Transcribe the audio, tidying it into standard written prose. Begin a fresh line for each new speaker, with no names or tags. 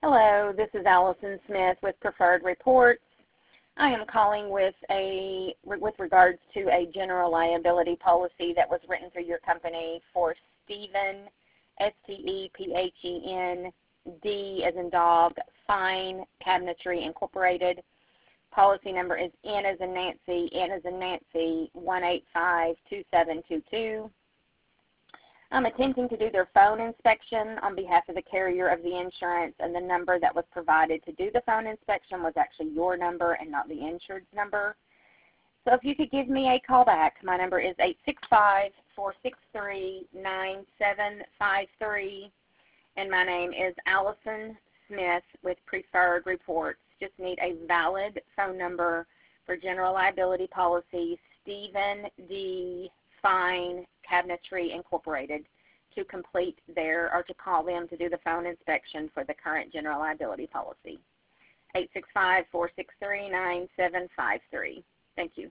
Hello, this is Allison Smith with Preferred Reports. I am calling with regards to a general liability policy that was written through your company for Stephen, S-T-E-P-H-E-N, D as in dog, Fine Cabinetry Incorporated. Policy number is N as in Nancy, 1852722. I'm attempting to do their phone inspection on behalf of the carrier of the insurance, and the number that was provided to do the phone inspection was actually your number and not the insured's number. So if you could give me a call back, my number is 865-463-9753, and my name is Allison Smith with Preferred Reports. Just need a valid phone number for general liability policy, Stephen D. Fine Cabinetry Incorporated, to complete or to call them to do the phone inspection for the current general liability policy. 865-463-9753. Thank you.